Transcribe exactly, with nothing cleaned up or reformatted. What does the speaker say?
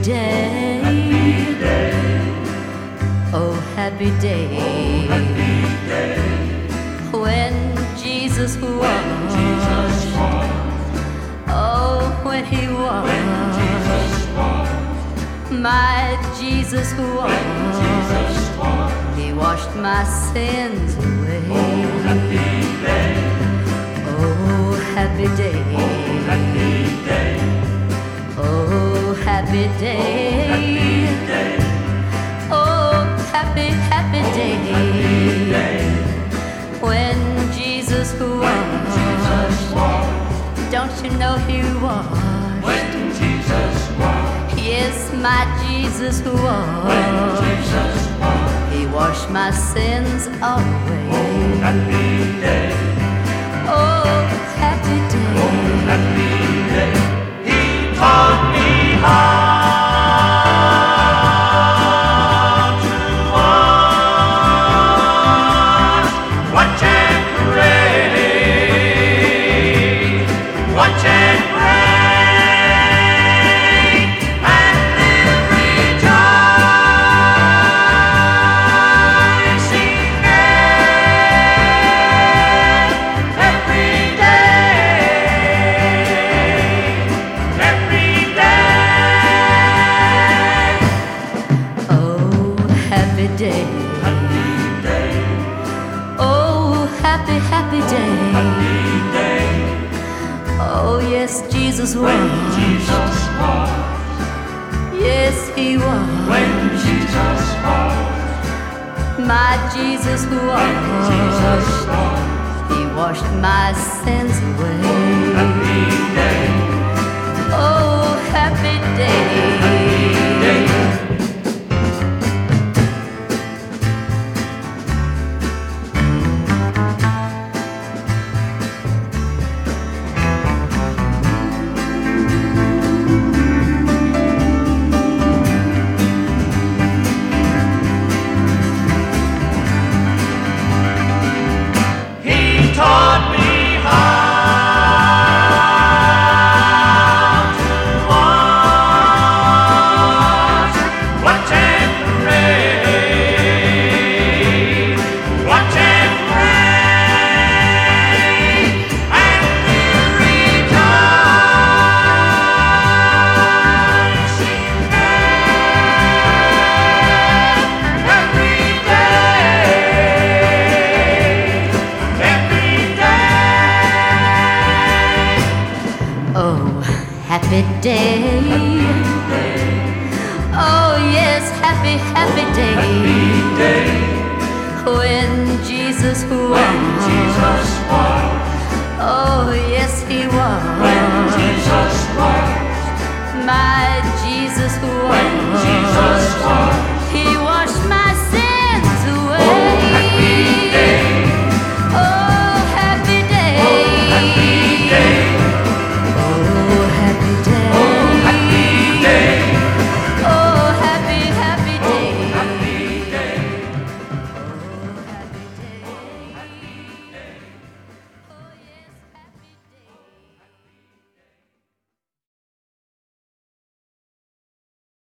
day. Happy day. Oh, happy day. Oh, happy day. When Jesus When was. Jesus was. Oh, when he was. When Jesus was. My Jesus was. When Jesus was. He washed my sins away. Oh, happy day. Oh, happy day. Oh, happy day. Oh, happy day. Happy day. Oh, happy, happy day. Happy day. When Jesus When was. Jesus was. Don't you know he was? When Jesus was. Yes, my Jesus was. When Jesus was. He washed my sins away. Oh, happy day. Oh, happy day. Oh, happy day. He taught me how to watch, watch and pray, watch and pray, and live rejoicing every day, every day. Oh, happy day. Happy day, Oh, happy, happy day. happy day. Oh, yes, Jesus When was. Jesus was, Yes, he was. when Jesus was, My Jesus when Jesus was. was. He washed my sins away. Happy day, Oh, happy day. day. He taught me how to watch, watch and pray, watch and pray, and live rejoicing every day, every day. Oh, happy day. Day, Oh, yes, happy, happy day. happy day, When Jesus when was. Jesus was, Oh, yes, he when was. Jesus was, My